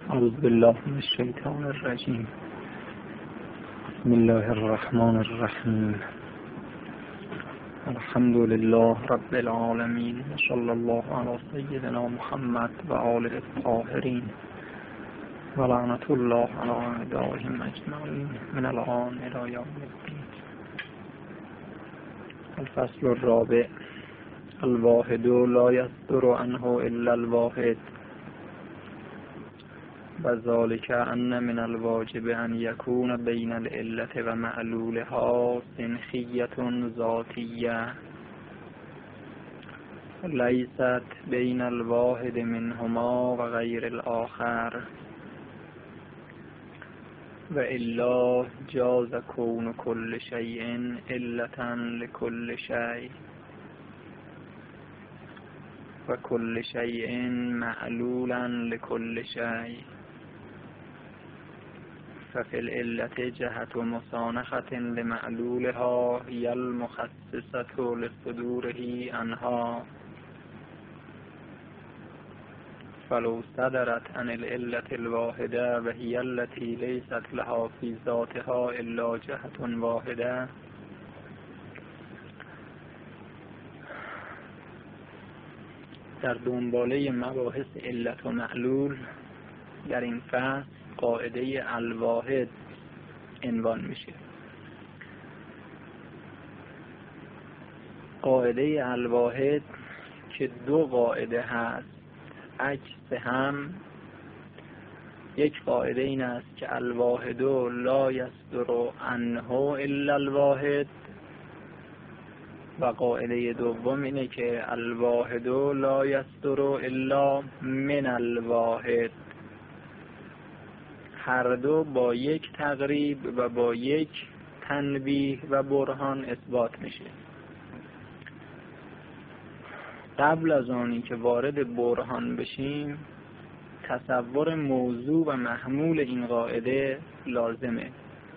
اعوذ بالله من الشیطان الرجیم. بسم الله الرحمن الرحیم. الحمد لله رب العالمین و صلی الله علی سیدنا محمد و آله الطاهرین و لعنت الله علی اعدائهم اجمعین من الآن الی یوم الدین. الفصل الرابع. الواحد لا یصدر عنه الا الواحد و ذلك ان من الواجب ان يكون بين العلة و معلولها سنخية ذاتية ليست بين الواحد منهما و غير الآخر، و الا جاز كون كل شيء علة لكل شيء و كل شيء معلولا لكل شيء. ففي العلة جهة مسانخة لمعلولها هي المخصصة لصدوره عنها، فلو صدرت عن العلة الواحدة وهي التي ليست لها في ذاتها إلا جهة واحدة در دنباله مباحث علت و معلول در این فصل قاعده الواحد عنوان میشه. قاعده الواحد که دو قاعده هست عکس هم. یک قاعده این است که الواحد لا یصدر عنه الا الواحد، و قاعده دوم اینه که الواحد لا یصدر الا من الواحد. هر دو با یک تقریب و با یک تنبیه و برهان اثبات میشه. قبل از آنی که وارد برهان بشیم تصور موضوع و محمول این قاعده لازمه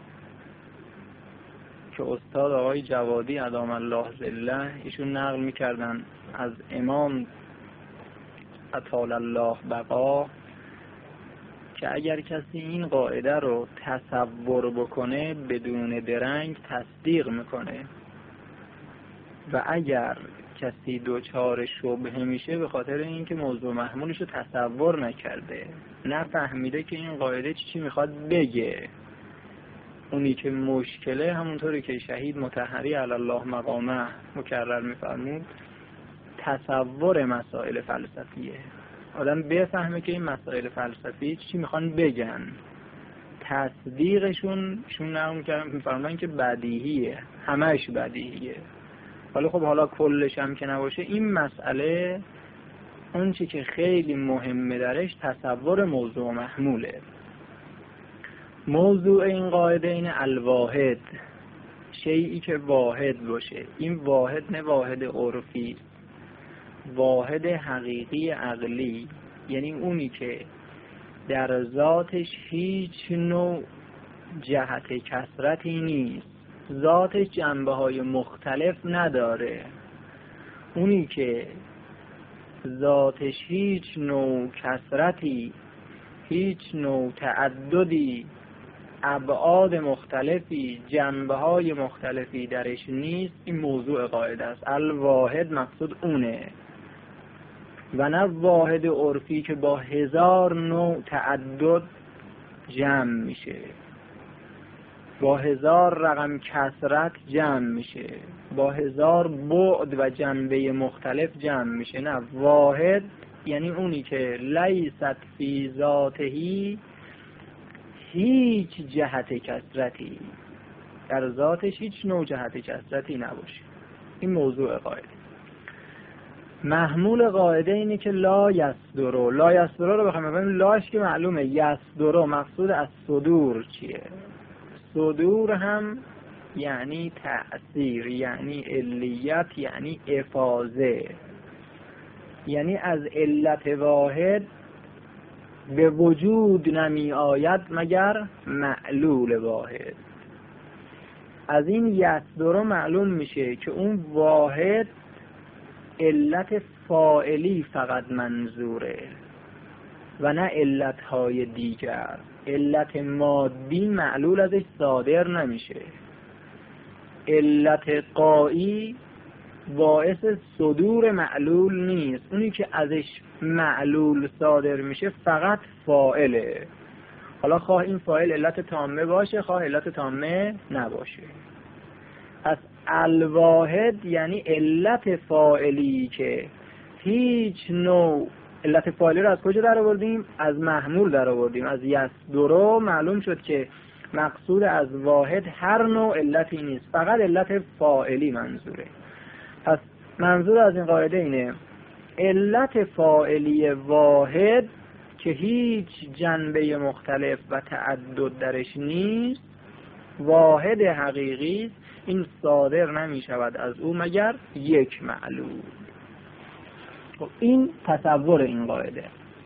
که استاد آقای جوادی ادام الله ظله ایشون نقل میکردن از امام اطال الله بقا که اگر کسی این قاعده رو تصور بکنه بدون درنگ تصدیق میکنه، و اگر کسی دوچار شبهه میشه به خاطر اینکه موضوع محمولش رو تصور نکرده، نفهمیده که این قاعده چی میخواد بگه. اونی که مشکله همونطوری که شهید مطهری علی الله مقامه مکرر میفرمود تصور مسائل فلسفیه. آدم بفهمه که این مسائل فلسفی چی میخوان بگن، تصدیقشون میفرمودن که بدیهیه، همهش بدیهیه. حالا کلش هم که نباشه این مسئله اون چی که خیلی مهمه درش تصور موضوع و محموله. موضوع این قاعده این الواحد، شیئی که واحد باشه. این واحد نه واحد عرفی، واحد حقیقی عقلی، یعنی اونی که در ذاتش هیچ نوع جهت کثرتی نیست، ذاتش جنبه های مختلف نداره. اونی که ذاتش هیچ نوع کثرتی، هیچ نوع تعددی، ابعاد مختلفی، جنبه های مختلفی درش نیست، این موضوع قاعده است. الواحد مقصود اونه، و نه واحد عرفی که با 1000 نوع تعدد جمع میشه، با 1000 رقم کثرت جمع میشه، با 1000 بعد و جنبه مختلف جمع میشه. نه، واحد یعنی اونی که لیست فی ذاتهی هیچ جهت کثرتی، در ذاتش هیچ نوع جهت کثرتی نباشه. این موضوع قاعده. محمول قاعده اینه که لا یصدر. لا یصدر رو بخوایم ببینیم، لاش که معلومه، یصدر مقصود از صدور چیه؟ صدور هم یعنی تأثیر، یعنی علیت، یعنی افاضه، یعنی از علت واحد به وجود نمی آید مگر معلول واحد. از این یصدر معلوم میشه که اون واحد علت فاعلی فقط منظوره، و نه علتهای دیگر. علت مادی معلول ازش صادر نمیشه. علت غایی باعث صدور معلول نیست. اونی که ازش معلول صادر میشه فقط فاعله. حالا خواه این فاعل علت تامه باشه، خواه علت تامه نباشه. پس الواحد یعنی علت فاعلی که هیچ نوع، علت فاعلی رو از کجا در آوردیم؟ از محمول در آوردیم، از یصدر. معلوم شد که مقصود از واحد هر نوع علتی نیست، فقط علت فاعلی منظوره. پس منظور از این قاعده اینه علت فاعلی واحد که هیچ جنبه مختلف و تعدد درش نیست، واحد حقیقی است. این صادر نمی شود از او مگر یک معلول. این تصور این قاعده.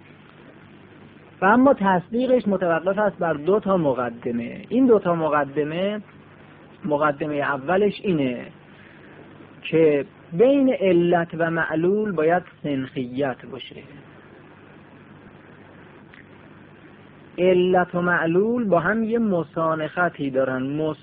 و اما تصدیقش متوقف است بر 2 تا مقدمه. این 2 تا مقدمه اولش اینه که بین علت و معلول باید سنخیت باشه. علت و معلول با هم یه مسانختی دارن.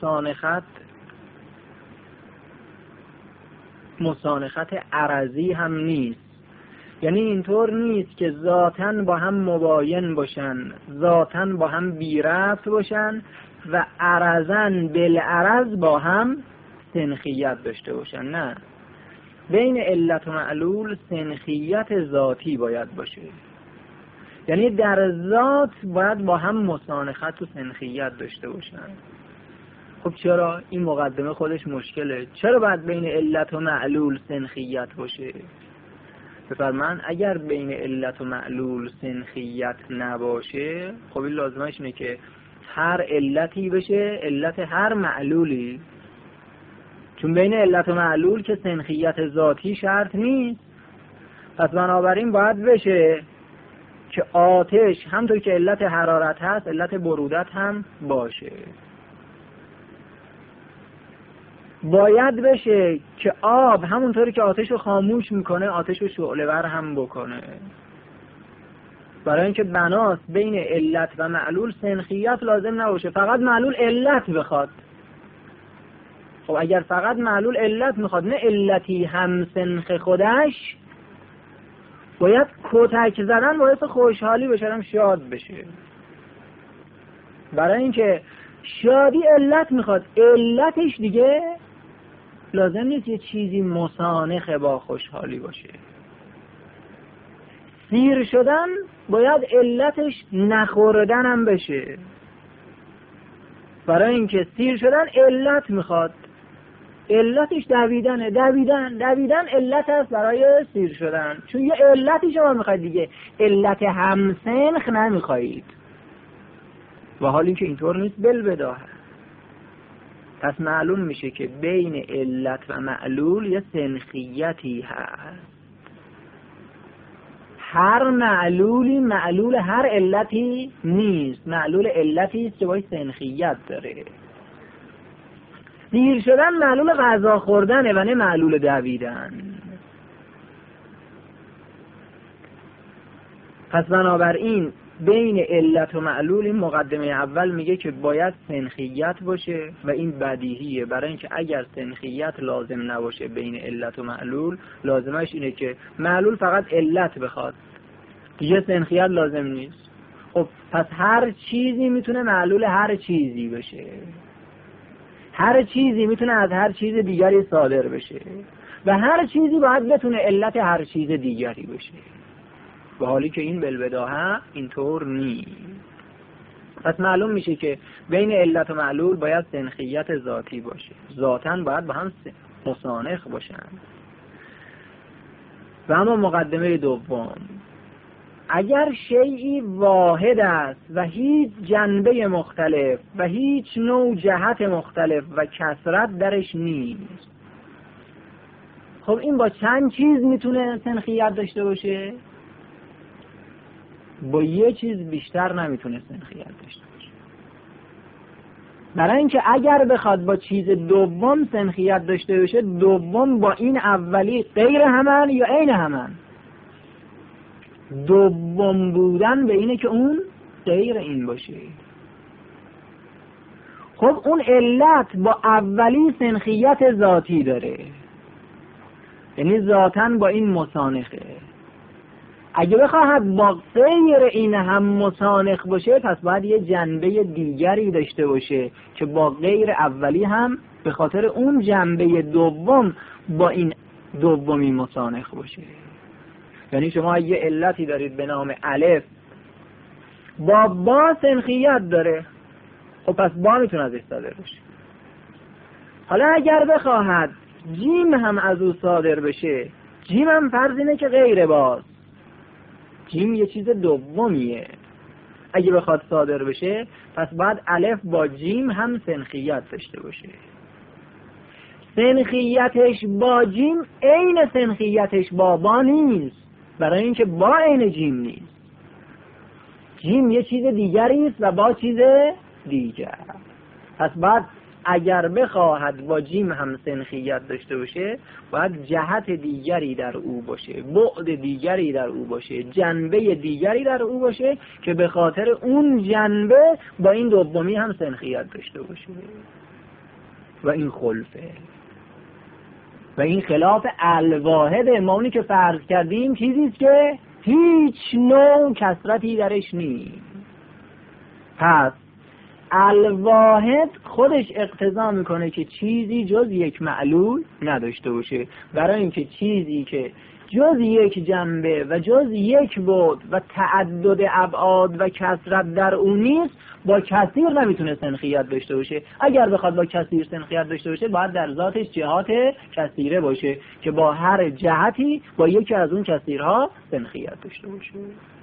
مسانخت عرضی هم نیست. یعنی اینطور نیست که ذاتاً با هم مباین باشن، ذاتاً با هم بی ربط باشن و عرضاً بالعرض با هم سنخیت داشته باشن. نه، بین علت و معلول سنخیت ذاتی باید باشه. یعنی در ذات باید با هم مسانخت و سنخیت داشته باشن. خب چرا؟ این مقدمه خودش مشکله. چرا باید بین علت و معلول سنخیت باشه؟ بفرمان اگر بین علت و معلول سنخیت نباشه، خب این لازمش اینه که هر علتی بشه علت هر معلولی. چون بین علت و معلول که سنخیت ذاتی شرط نیست. پس بنابراین باید بشه که آتش همونطور که علت حرارت هست علت برودت هم باشه. باید بشه که آب همونطوری که آتش رو خاموش میکنه آتش رو شعله‌ور هم بکنه. برای اینکه بناست بین علت و معلول سنخیت لازم نباشه، فقط معلول علت بخواد. خب اگر فقط معلول علت میخواد نه علتی هم سنخ خودش، باید کتک زدن باعث خوشحالی بشه، هم شاد بشه. برای اینکه شادی علت میخواد، علتش دیگه لازم نیست یه چیزی مسانخ با خوشحالی باشه. سیر شدن باید علتش نخوردن هم بشه. برای اینکه سیر شدن علت میخواد، علتش دویدنه. دویدن علت هست برای سیر شدن. چون یه علتی شما میخواید دیگه، علت همسنخ نمیخواید. و حال این که اینطور نیست بالبداهه. پس معلوم میشه که بین علت و معلول یه سنخیتی هست. هر معلولی معلول هر علتی نیست، معلول علتی است که باید سنخیت داره. سیر شدن معلول غذا خوردنه و نه معلول دویدن. پس بنابراین بین علت و معلول این مقدمه اول میگه که باید سنخیت باشه و این بدیهیه. برای اینکه اگر سنخیت لازم نباشه بین علت و معلول، لازمش اینه که معلول فقط علت بخواد، دیگه سنخیت لازم نیست. خب پس هر چیزی میتونه معلول هر چیزی بشه، هر چیزی میتونه از هر چیز دیگری صادر بشه و هر چیزی باید بتونه علت هر چیز دیگری بشه. به حالی که این بالبداهه اینطور نیست. پس معلوم میشه که بین علت و معلول باید سنخیت ذاتی باشه، ذاتاً باید با هم مسانخ باشن. و اما مقدمه دوم، اگر شیئی واحد است و هیچ جنبه مختلف و هیچ نوع جهت مختلف و کثرت درش نیست، خب این با چند چیز میتونه سنخیت داشته باشه؟ با یه چیز بیشتر نمیتونه سنخیت داشته باشه. برای اینکه اگر بخواد با چیز دوم سنخیت داشته باشه، دوم با این اولی غیر همن یا عین همن؟ دوم بودن به اینه که اون غیر این باشه. خب اون علت با اولی سنخیت ذاتی داره، یعنی ذاتاً با این مسانخه. اگه بخواهد با غیر این هم مسانخ باشه، پس باید یه جنبه دیگری داشته باشه که با غیر اولی هم به خاطر اون جنبه دوم با این دومی مسانخ باشه. یعنی شما یه علتی دارید به نام الف، با سنخیت داره، خب پس با میتونه ازش صادر بشه. حالا اگر بخواهد جیم هم از او صادر بشه، جیم هم فرض اینه که غیر باز، جیم یه چیز دومیه، اگه بخواد صادر بشه پس باید الف با جیم هم سنخیت داشته باشه. سنخیتش با جیم عین سنخیتش با نیست، برای اینکه با عین جیم نیست. جیم یه چیز دیگری است و با چیز دیگر. پس بعد اگر بخواهد با جیم هم سنخیت داشته باشه، باید جهت دیگری در او باشه، بعد دیگری در او باشه، جنبه دیگری در او باشه که به خاطر اون جنبه با این دومی هم سنخیت داشته باشه. و این خلفه و این خلاف الواحده. ما اونی که فرض کردیم چیزیست که هیچ نوع کثرتی درش نیست. پس الواحد خودش اقتضا میکنه که چیزی جز یک معلول نداشته باشه، برای اینکه چیزی که جز یک جنبه و جز یک بعد و تعدد ابعاد و کثرت در اون نیست، با کثیر نمیتونه سنخیت داشته باشه. اگر بخواد با کثیر سنخیت داشته باشه، باید در ذاتش جهات کثیره باشه که با هر جهتی با یکی از اون کثیرها سنخیت داشته باشه.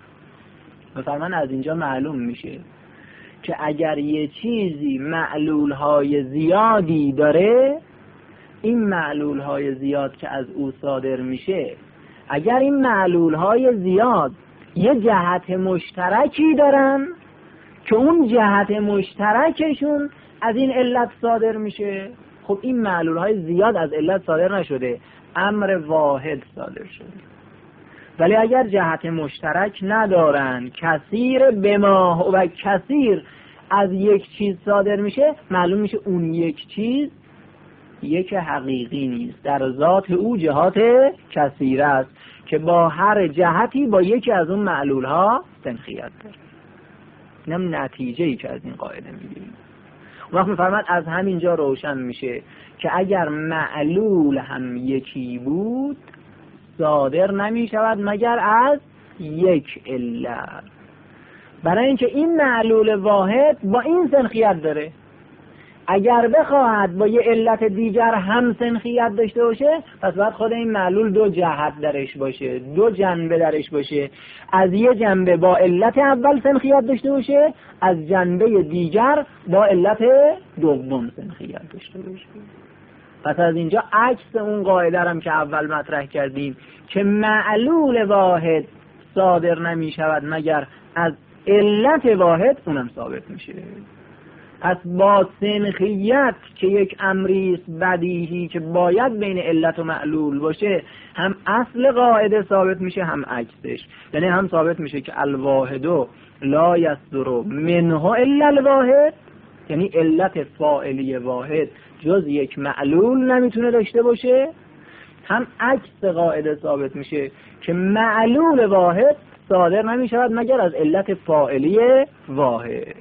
مثلا از اینجا معلوم میشه که اگر یه چیزی معلولهای زیادی داره، این معلولهای زیاد که از او صادر میشه، اگر این معلولهای زیاد یه جهت مشترکی دارن که اون جهت مشترکشون از این علت صادر میشه، خب این معلولهای زیاد از علت صادر نشده، امر واحد صادر شده. ولی اگر جهت مشترک ندارن، کثیر بما و کثیر از یک چیز صادر میشه، معلوم میشه اون یک چیز یک حقیقی نیست، در ذات او جهات کثیر است که با هر جهتی با یکی از اون معلول ها سنخیت داره. اینم نتیجه‌ای که از این قاعده میگیریم. اون وقت میفرماد از همینجا روشن میشه که اگر معلول هم یکی بود، صادر نمیشود مگر از یک علت، برای اینکه این معلول واحد با این سنخیت داره. اگر بخواهد با یه علت دیگر هم سنخیت داشته باشه، پس باید خود این معلول دو جهت درش باشه، دو جنبه درش باشه. از یه جنبه با علت اول سنخیت داشته باشه، از جنبه دیگر با علت دوم سنخیت داشته باشه. پس از اینجا عکس اون قاعده هم که اول مطرح کردیم که معلول واحد صادر نمی شود مگر از علت واحد، اونم ثابت میشه. پس با سنخیت که یک امریست بدیهی که باید بین علت و معلول باشه، هم اصل قاعده ثابت میشه هم عکسش. یعنی هم ثابت میشه که الواحد لا یصدر منه الا الواحد، یعنی علت فاعلی واحد جز یک معلول نمیتونه داشته باشه. هم عکس قاعده ثابت میشه که معلول واحد صادر نمیشود مگر از علت فاعلی واحد.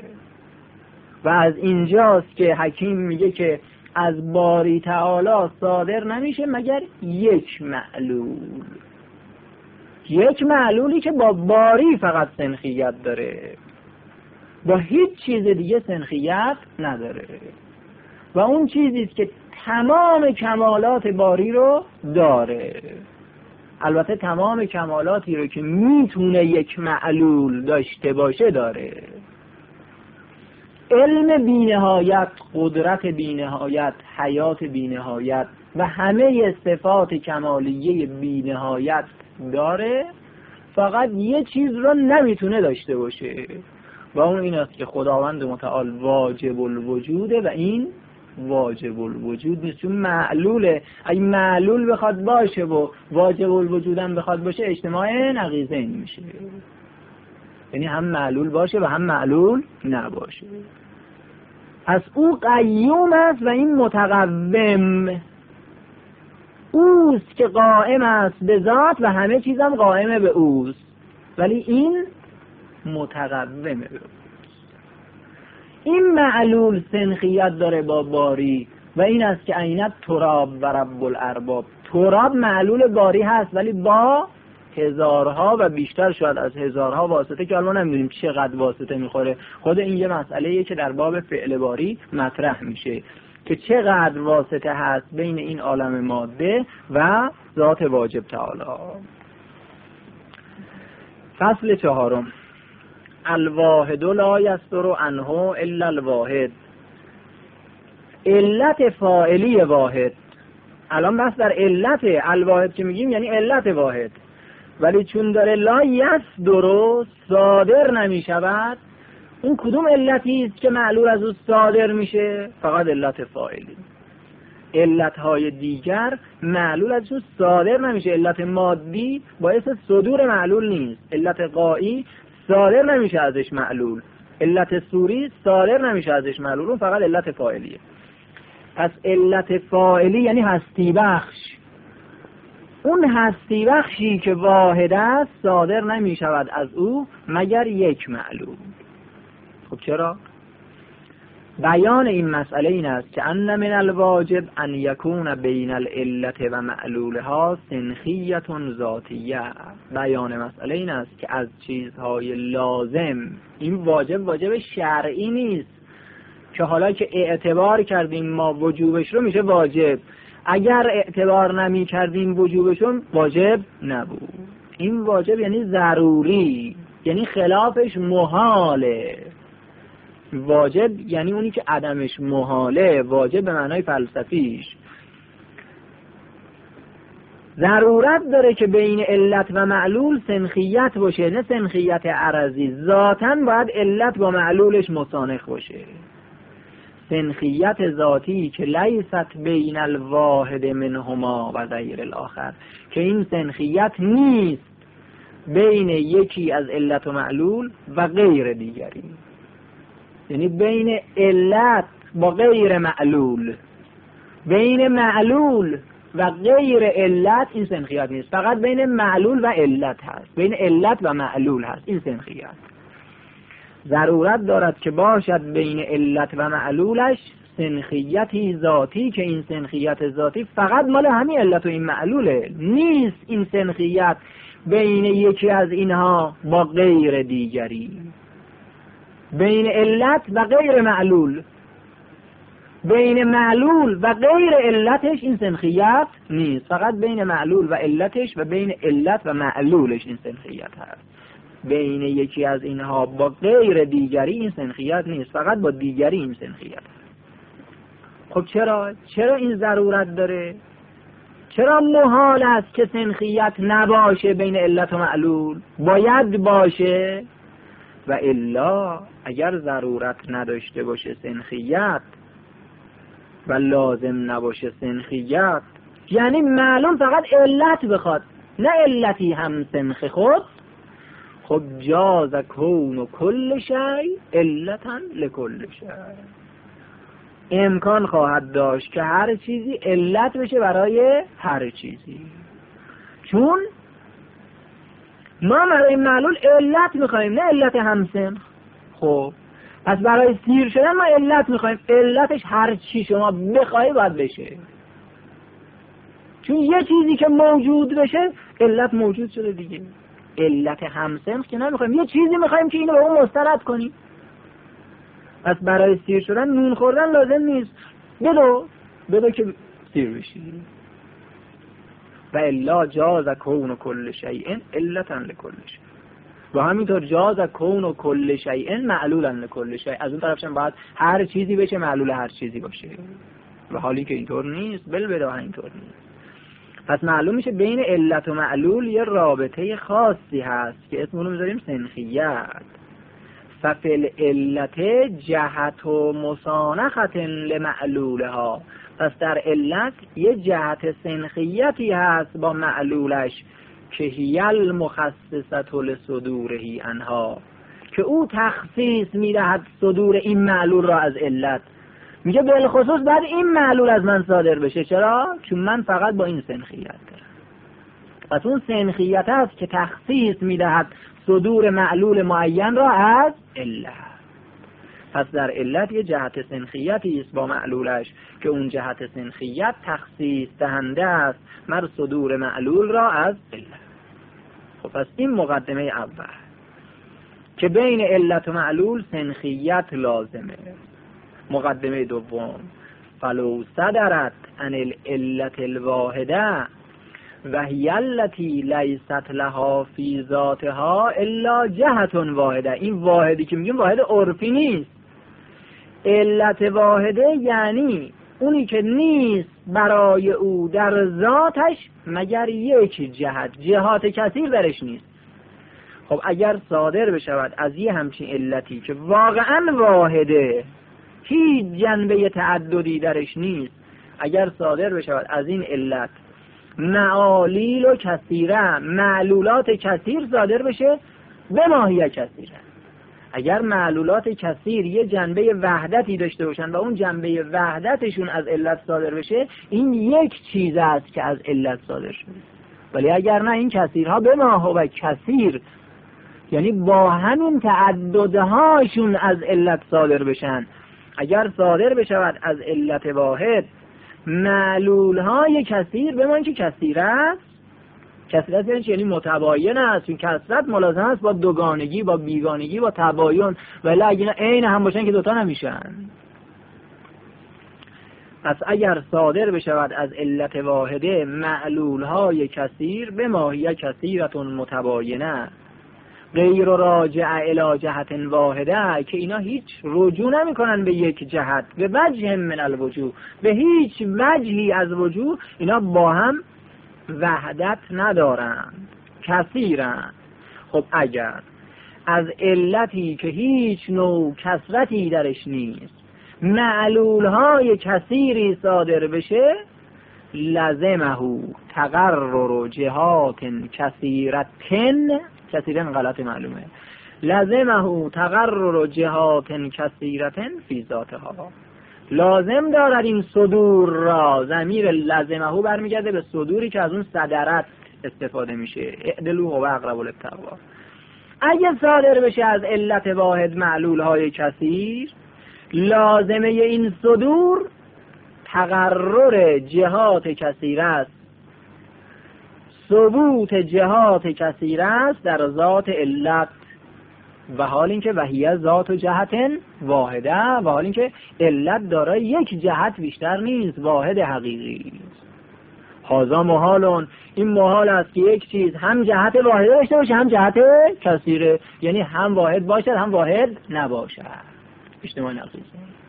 و از اینجاست که حکیم میگه که از باری تعالی صادر نمیشه مگر یک معلول، یک معلولی که با باری فقط سنخیت داره، با هیچ چیز دیگه سنخیت نداره. و اون چیزیست که تمام کمالات باری رو داره. البته تمام کمالاتی رو که میتونه یک معلول داشته باشه داره. علم بی‌نهایت، قدرت بی‌نهایت، حیات بی‌نهایت و همه صفات کمالیه بی‌نهایت داره، فقط یه چیز رو نمیتونه داشته باشه و اون این است که خداوند متعال واجب الوجوده و این واجب الوجود نیست، چون معلوله. اگه معلول بخواد باشه و واجب الوجود هم بخواد باشه اجتماع نقیضین میشه، یعنی هم معلول باشه و هم معلول نباشه. پس او قیوم است و این متقوم، اوست که قائم است به ذات و همه چیزم قائم به اوست، ولی این متقومه به اوست. این معلول سنخیت داره با باری و این است که عینت تراب و رب الارباب. تراب معلول باری هست ولی با هزارها و بیشتر شاید از هزارها واسطه که الان نمیدونیم چقدر واسطه میخوره. خود این یه مسئله‌ایه که در باب فعل باری مطرح میشه که چقدر واسطه هست بین این عالم ماده و ذات واجب تعالی. فصل 4. الواحد لا یصدر عنه الا الواحد. علت فاعلی واحد. الان بس در علت الواحد که میگیم یعنی علت واحد، ولی چون داره لا یصدر صادر نمیشود، اون کدوم علتی است که معلول از او صادر میشه؟ فقط علت فاعلی. علتهای دیگر معلول از او صادر نمیشه. علت مادی باعث صدور معلول نیست. علت غایی صادر نمیشه ازش معلول. علت صوری صادر نمیشه ازش معلول. اون فقط علت فاعلیه. پس علت فاعلی یعنی هستی بخش. اون هستی بخشی که واحد است صادر نمی شود از او مگر یک معلول. خب چرا؟ بیان این مسئله این است که ان من الواجب ان یکون بین العلت و معلولها سنخیت ذاتیه. بیان مسئله این است که از چیزهای لازم، این واجب شرعی نیست که حالا که اعتبار کردیم ما وجوبش رو میشه واجب، اگر اعتبار نمی کردیم وجوبشون واجب نبود. این واجب یعنی ضروری، یعنی خلافش محاله. واجب یعنی اونی که عدمش محاله. واجب به معنای فلسفیش ضرورت داره که بین علت و معلول سنخیت باشه، نه سنخیت عرضی. ذاتاً باید علت با معلولش مسانخ باشه. سنخیت ذاتی که لیست بین الواحد منهما و غیر الاخر، که این سنخیت نیست بین یکی از علت و معلول و غیر دیگری، یعنی بین علت با غیر معلول، بین معلول و غیر علت این سنخیت نیست. فقط بین معلول و علت هست، بین علت و معلول هست این سنخیت. ضرورت دارد که باشد بین علت و معلولش سنخیتی ذاتی، که این سنخیت ذاتی فقط مال همین علت و این معلوله، نیست این سنخیت بین یکی از اینها با غیر دیگری. بین علت و غیر معلول، بین معلول و غیر علتش این سنخیت نیست، فقط بین معلول و علتش و بین علت و معلولش این سنخیت هست. بین یکی از اینها با غیر دیگری این سنخیت نیست، فقط با دیگری این سنخیت هست. خب چرا این ضرورت داره؟ چرا محال است که سنخیت نباشه بین علت و معلول؟ باید باشه. و الا اگر ضرورت نداشته باشه سنخیت و لازم نباشه سنخیت، یعنی معلوم فقط علت بخواد نه علتی هم سنخ خود، خب جاز کون و کل شی علتا لکل شی. امکان خواهد داشت که هر چیزی علت بشه برای هر چیزی، چون ما برای معلول علت میخوایم نه علت همسنخ. خب پس برای سیر شدن ما علت میخوایم، علتش هر چی شما بخوای باید بشه، چون یه چیزی که موجود بشه علت موجود شده دیگه. علت همسنخ که نمیخوایم، یه چیزی میخوایم که اینو به اون مستند کنیم. پس برای سیر شدن نون خوردن لازم نیست، بدو که سیر بشی. و الا جاز کون کل شیء علتا لکل شیء، و همینطور جاز کون و کل شیء معلولا لکل شیء. از اون طرفش هم باید هر چیزی بشه معلول هر چیزی باشه، و حالی که اینطور نیست، بالبداهه اینطور نیست. پس معلوم میشه بین علت و معلول یه رابطه خاصی هست که اسم اونو میذاریم سنخیت. ففی العلت جهت و مسانخت لمعلولها، پس در علت یه جهت سنخیتی هست با معلولش که هی المخصصة لصدوره عنها، که او تخصیص میدهد صدور این معلول را از علت. میگه بالخصوص بعد این معلول از من صادر بشه. چرا؟ چون من فقط با این سنخیت دارم. پس اون سنخیت هست که تخصیص میدهد صدور معلول معین را از علت. پس در علت یه جهت سنخیتی است با معلولش که اون جهت سنخیت تخصیص دهنده است مر صدور معلول را از علت. خب پس این مقدمه اول که بین علت و معلول سنخیت لازمه. مقدمه دوم فلو صدرت عن العلت الواحده و هی التی لیست لها فی ذاتها الا جهت واحده. این واحدی که میگیم واحد عرفی نیست. علت واحده یعنی اونی که نیست برای او در ذاتش مگر یک جهت، جهات کثیر درش نیست. خب اگر صادر بشود از یه همچین علتی که واقعا واحده، هیچ جنبه تعددی درش نیست، اگر صادر بشود از این علت معالیل و کثیره، معلولات کثیر صادر بشه به ماهیه کثیره. اگر معلولات کثیر یه جنبه وحدتی داشته باشن و اون جنبه وحدتشون از علت صادر بشه، این یک چیز است که از علت صادر شده. ولی اگر نه، این کثیرها به ماهو و کثیر، یعنی با همین تعددهاشون از علت صادر بشن. اگر صادر بشود از علت واحد معلولهای کثیر، بمان که کثیر است. کثرت یعنی متباین است. این کثرت ملازم است با دوگانگی، با بیگانگی، با تباین. ولی اگر عین هم باشن که دوتا نمیشن. پس اگر صادر بشود از علت واحده معلولهای کثیر به ماهیه کثیرتون متباینه غیر راجع الی جهت واحده، که اینا هیچ رجوع نمی کنن به یک جهت، به وجه من الوجوه، به هیچ وجهی از وجوه اینا با هم وحدت ندارند، کثیرند. خب اگر از علتی که هیچ نوع کثرتی درش نیست معلولهای کثیری صادر بشه، لزمه تقرر جهات کثیرتن، کثیرن غلط معلومه، لزمه تقرر جهات کثیرتن فی ذاتها، لازم دارد این صدور را. ضمیر لزمه برمیگرده به صدوری که از اون صدرت استفاده میشه، اعدلوا و اقربوا للتقوی. اگه صادر بشه از علت واحد معلول های کثیر، لازمه این صدور تقرر جهات کثیر است، ثبوت جهات کثیر است در ذات علت، و حال اینکه وحیه ذات و جهت واحده، و حال اینکه علت دارای یک جهت بیشتر نیست، واحد حقیقی. هذا محالون، این محال است که یک چیز هم جهت واحده داشته باشه هم جهت کثیره، یعنی هم واحد باشد هم واحد نباشد. اجتماع نقیض.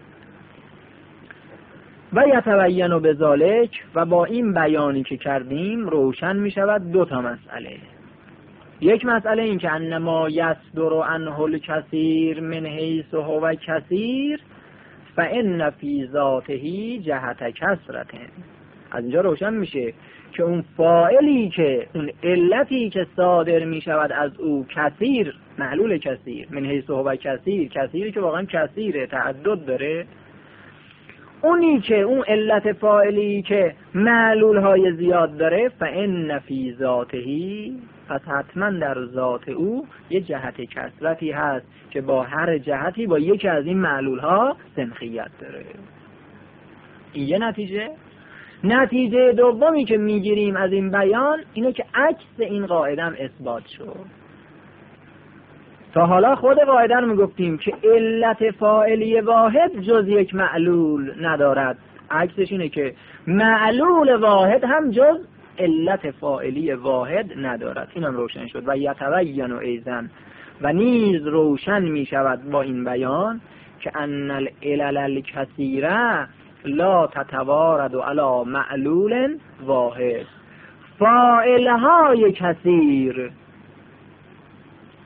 و یتبین بذالک، و با این بیانی که کردیم روشن می شود دو تا مسئله. یک مسئله این که انما یصدر عنه الکثیر من حیث هو کثیر فان فی ذاته جهت کثرت. از اینجا روشن میشه که اون فاعلی که اون علتی که صادر می شود از او کثیر، معلول کثیر، من حیث هو کثیر، کثیری که واقعا کثیره، تعدد داره، اونی که اون علت فاعلی که معلول های زیاد داره، فان فی ذاته، پس حتما در ذات او یه جهت کثرتی هست که با هر جهتی با یکی از این معلول ها سنخیت داره. این یه نتیجه. نتیجه دومی که میگیریم از این بیان اینه که عکس این قاعده هم اثبات شد. تا حالا خود قاعده رو میگفتیم که علت فاعلی واحد جز یک معلول ندارد، عکسش اینه که معلول واحد هم جز علت فاعلی واحد ندارد. اینم روشن شد. و یتبین ایضا، و نیز روشن می شود با این بیان که ان العلل الکثیره لا تتوارد علی معلول واحد. فاعلهای کثیر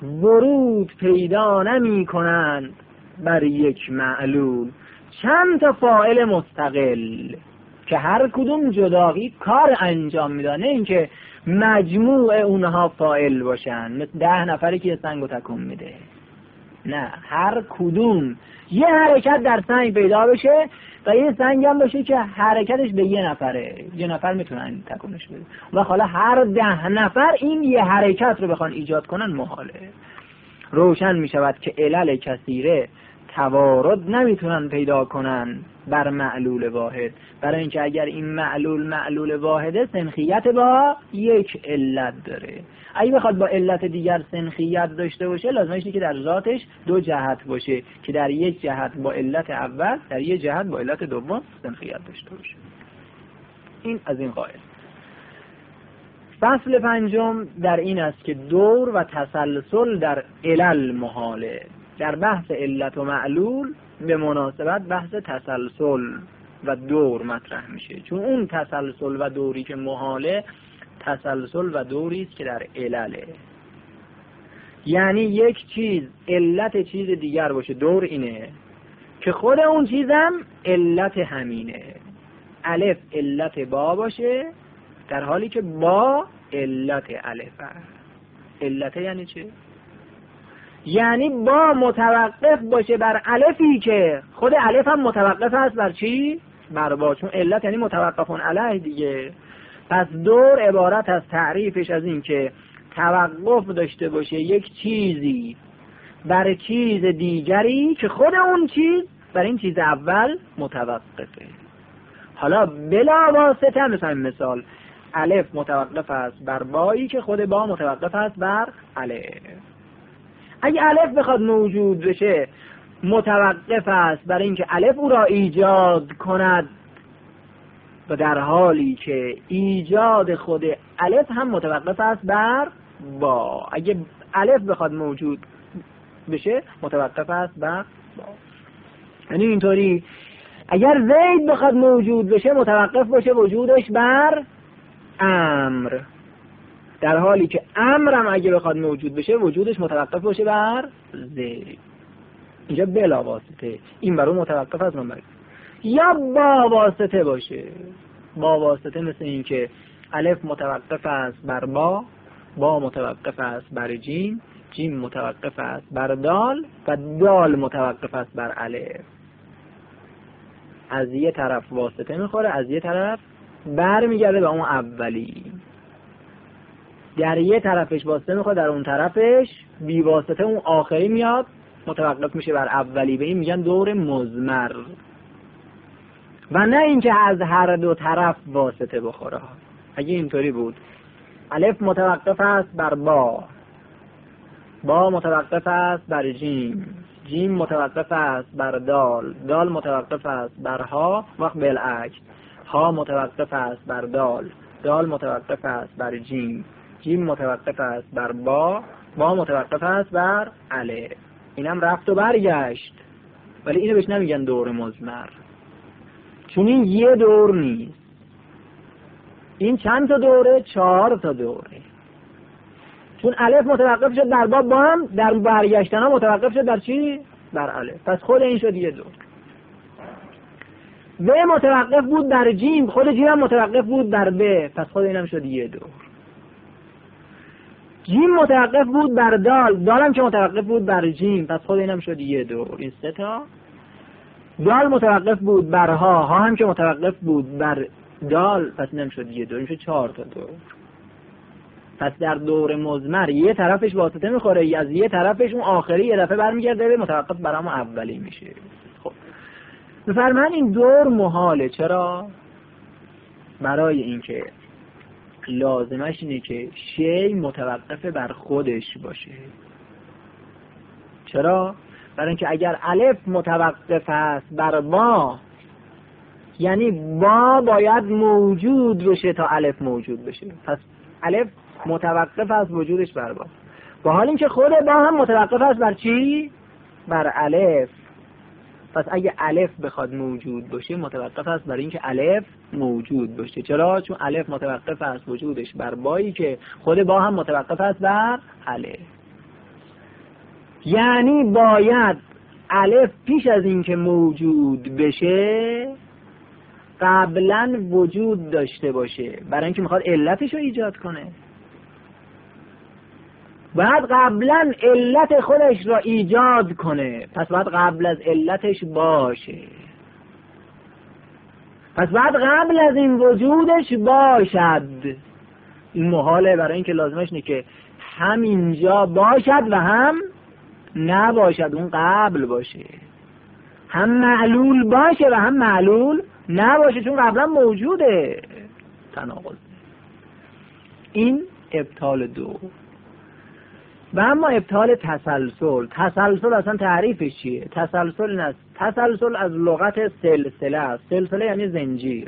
ورود پیدا نمی کنند بر یک معلول چند تا فاعل مستقل که هر کدوم جدایی کار انجام میدن، نه اینکه مجموع اونها فاعل باشن مثل 10 نفری که سنگو تکون میده. نه، هر کدوم یه حرکت در سنگ پیدا بشه و یه سنگ هم باشه که حرکتش به یه نفره، یه نفر میتونن تکونش بده و حالا هر 10 نفر این یه حرکت رو بخوان ایجاد کنن محاله. روشن میشود که علل کثیره توارد نمیتونن پیدا کنن بر معلول واحد، برای اینکه اگر این معلول واحده سنخیت با یک علت داره. اگه بخواد با علت دیگر سنخیت داشته باشه لازمه اینه که در ذاتش 2 جهت باشه که در یک جهت با علت اول، در یک جهت با علت دوم سنخیت داشته باشه. این از این قاعده. فصل 5 در این است که دور و تسلسل در علل محاله. در بحث علت و معلول به مناسبت بحث تسلسل و دور مطرح میشه، چون اون تسلسل و دوری که محاله تسلسل و دوری است که در علله. یعنی یک چیز علت چیز دیگر باشه، دور اینه که خود اون چیزم علت همینه. الف علت با باشه در حالی که با علت الف است. علت یعنی چه؟ یعنی با متوقف باشه بر الفی که خود الف هم متوقف است بر چی؟ بر با، چون علت یعنی متوقفون علیه دیگه. پس دور عبارت از تعریفش از این که توقف داشته باشه یک چیزی بر چیز دیگری که خود اون چیز بر این چیز اول متوقفه. حالا بلا واسطه مثال الف متوقف است بر بایی که خود با متوقف است بر الف. اگه الف بخواد موجود بشه متوقف است برای اینکه الف او را ایجاد کند و در حالی که ایجاد خود الف هم متوقف است بر با. اگه الف بخواد موجود بشه متوقف است بر با. یعنی اینطوری اگر زید بخواد موجود بشه متوقف باشه وجودش بر امر، در حالی که امرم اگه بخواد موجود بشه وجودش متوقف باشه بر زید. اینجا بلا واسطه، این برای متوقف از من برید. یا با واسطه باشه، با واسطه مثل این که الف متوقف است بر با متوقف است بر جیم، جیم متوقف است بر دال و دال متوقف است بر الف. از یه طرف واسطه میخوره، از یه طرف بر میگرده به اون اولی. در یه طرفش واسطه میخواد، در اون طرفش بی واسطه اون آخری میاد متوقف میشه بر اولی. به این میگن دور مضمر و نه اینکه از هر دو طرف واسطه بخوره. اگه اینطوری بود الف متوقف است بر با متوقف است بر جیم متوقف است بر دال متوقف است بر ها، وقت بالعکس ها متوقف است بر دال متوقف است بر جیم متوقف است بر با متوقف است بر الف. اینم رفت و برگشت، ولی اینو بهش نمیگن دور مضمر، چون این یه دور نیست. این چند تا دوره؟ 4 تا دوره. چون الف متوقف شد در با هم در برگشتن ها متوقف شد در چی؟ بر الف. پس خود این شد یه دور. و متوقف بود در جیم، خود جیم هم متوقف بود در ب، پس خود اینم شد یه دور. جیم متوقف بود بر دال هم که متوقف بود بر جیم، پس خود اینم شد یه دور. این 3 تا. دال متوقف بود بر ها هم که متوقف بود بر دال، پس اینم شد یه دور. این شد 4 تا دور. پس در دور مضمر یه طرفش واسطه میخوره، از یه طرفش اون آخری یه دفعه برمیگرده به متوقف بر هم اولی میشه. خب بفرمایید این دور محاله. چرا؟ برای اینکه لازمش اینه که شی متوقف بر خودش باشه. چرا؟ برای اینکه اگر الف متوقف است بر با، یعنی با باید موجود بشه تا الف موجود بشه. پس الف متوقف است وجودش بر با حال اینکه خود با هم متوقف است بر چی؟ بر الف. پس اگه الف بخواد موجود باشه متوقف است برای اینکه الف موجود باشه. چرا؟ چون الف متوقف است وجودش بر بایی که خود با هم متوقف است بر الف. یعنی باید الف پیش از این که موجود بشه قبلا وجود داشته باشه، برای اینکه میخواد علتش رو ایجاد کنه. باید قبلا علت خودش را ایجاد کنه، پس باید قبل از علتش باشه، پس باید قبل از این وجودش باشد. این محاله، برای اینکه لازمش اینه که هم اینجا باشد و هم نباشد، اون قبل باشه، هم معلول باشه و هم معلول نباشه، چون قبلا موجوده. تناقض. این ابطال دو. و اما ابطال تسلسل. تسلسل اصلا تعریفش چیه؟ تسلسل این است، تسلسل از لغت سلسله است. سلسله یعنی زنجیر.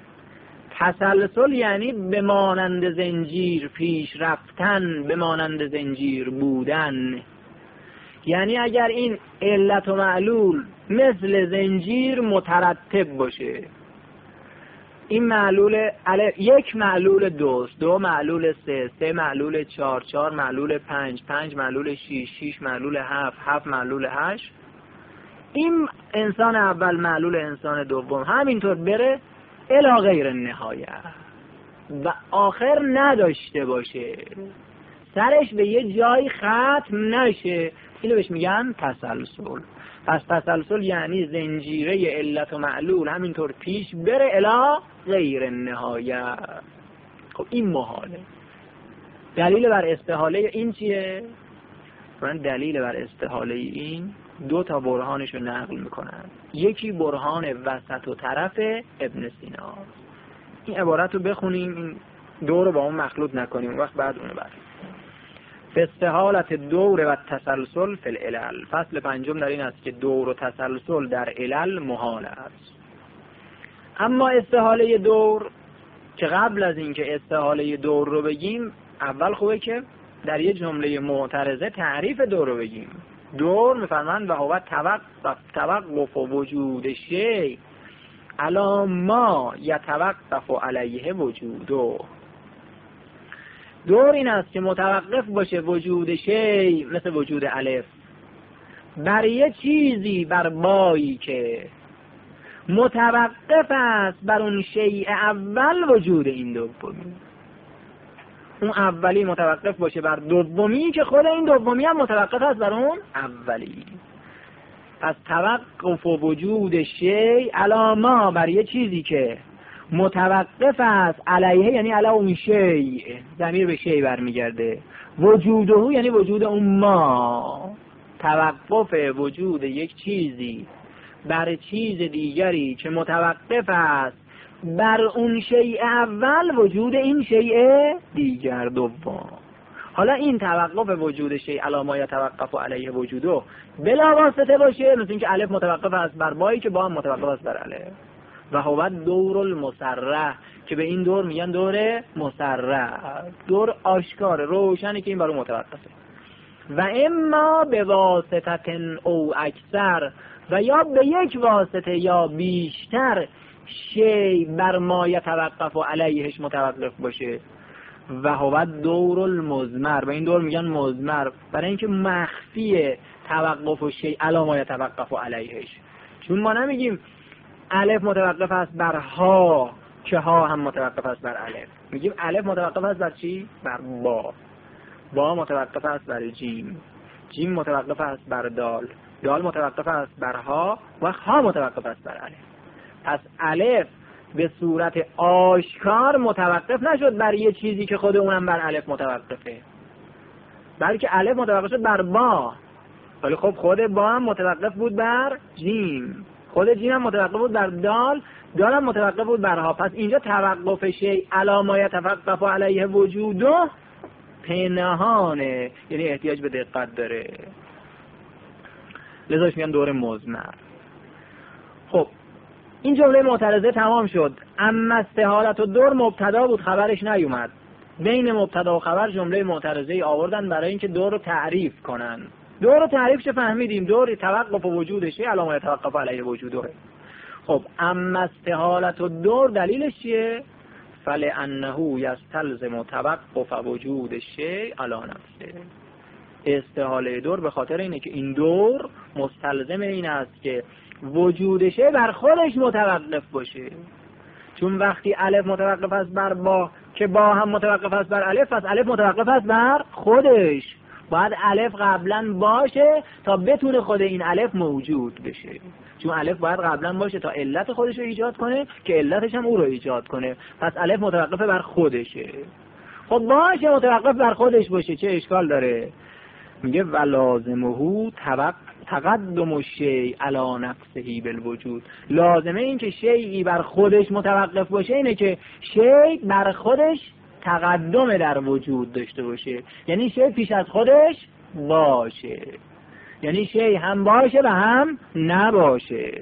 تسلسل یعنی به مانند زنجیر پیش رفتن، به مانند زنجیر بودن. یعنی اگر این علت و معلول مثل زنجیر مترتب باشه، این معلول یک معلول دوست، دو معلول سه، سه معلول چار، چار معلول پنج، پنج معلول شیش، شیش معلول هفت، هفت معلول هشت، این انسان اول معلول انسان دوم، همینطور بره الی غیر نهایه و آخر نداشته باشه، سرش به یه جای ختم نشه. اینو بهش میگن تسلسل. پس تسلسل یعنی زنجیره علت و معلول همینطور پیش بره الی غیر نهایه. خب این محاله. دلیل بر استحاله این چیه؟ من دلیل بر استحاله این دو تا برهانشو نقل میکنن. یکی برهان وسط و طرف ابن سینا. این عبارت رو بخونیم، این دو رو با اون مخلوط نکنیم، اون وقت بعد اونو بریم. فاستحالت دور و تسلسل فی العلل. فصل پنجم در این است که دور و تسلسل در علل محال است. اما استحاله دور، که قبل از اینکه استحاله دور رو بگیم اول خوبه که در یه جمله معترضه تعریف دور رو بگیم. دور میفرمند و هو توقف وجود شیء علی ما یتوقف علیه وجوده. دور این است که متوقف باشه وجود شیء، مثل وجود الف، بر یه چیزی، بر بایی که متوقف است بر اون شیء اول وجود این دومی. اون اولی متوقف باشه بر دومی که خود این دومی هم متوقف است بر اون اولی. پس توقف وجود شیء علی ما، بر یه چیزی که متوقف است علیه، یعنی علی اون شیء، ضمیر به شیء برمیگرده، وجوده یعنی وجود اون ما. توقف وجود یک چیزی بر چیز دیگری که متوقف است بر اون شیء اول وجود این شیء دیگر دوم. حالا این توقف وجود شیء علی ما یتوقف علیه وجوده بلا واسطه باشه، مثل اینکه الف متوقف است بر بایی که با هم متوقف است بر الف. و هو دور المصرح، که به این دور میگن دور مصرح، دور آشکار روشنی که این برای متوقفه. و اما به واسطه او اکثر، و یا به یک واسطه یا بیشتر شی بر ما یتوقف و علیهش متوقف باشه. و هو دور المضمر، و این دور میگن مضمر برای اینکه مخفی توقف و شی علی ما یتوقف و علیهش. چون ما نمیگیم الف متوقف است بر ها که ها هم متوقف است بر الف، میگیم الف متوقف است بر چی؟ بر با. با متوقف است بر جیم، جیم متوقف است بر دال، دال متوقف است بر ها و ها متوقف است بر الف. پس الف به صورت آشکار متوقف نشد بر یه چیزی که خود اونم بر الف متوقفه، بلکه الف متوقف شد بر با، ولی خب خود با هم متوقف بود بر جیم، خود جیم هم متوقف بود بر دال، دال هم متوقف بود بر ها. پس اینجا توقف شیء علی ما یتوقف علیه وجوده پنهانه، یعنی احتیاج به دقت داره، لذاش میگن دور مضمر. خب این جمله معترضه تمام شد. اما استحالت و دور مبتدا بود، خبرش نیومد. بین مبتدا و خبر جمله معترضه آوردن برای اینکه دور رو تعریف کنن. دور رو تعریف چه فهمیدیم؟ دور توقف وجودشه، علامه توقف علیه وجوده. خب اما استحالت و دور دلیلش چیه؟ فلانه یستلزم توقف وجود الشیء علی نفسه. استحاله دور به خاطر اینه که این دور مستلزم این است که وجودشه بر خودش متوقف باشه. چون وقتی الف متوقف است بر با که با هم متوقف است بر الف، پس الف متوقف است بر خودش. باید الف قبلا باشه تا بتونه خود این الف موجود بشه. چون الف باید قبلا باشه تا علت خودش رو ایجاد کنه که علتش هم او رو ایجاد کنه. پس الف متوقف بر خودشه. خب باشه متوقف بر خودش باشه، چه اشکال داره؟ میگه ولازمه تقدم الشیء علی نفسه بالوجود. لازمه این که شیئی بر خودش متوقف باشه اینه که شیء بر خودش تقدم در وجود داشته باشه. یعنی شیء پیش از خودش باشه، یعنی شیء هم باشه و هم نباشه.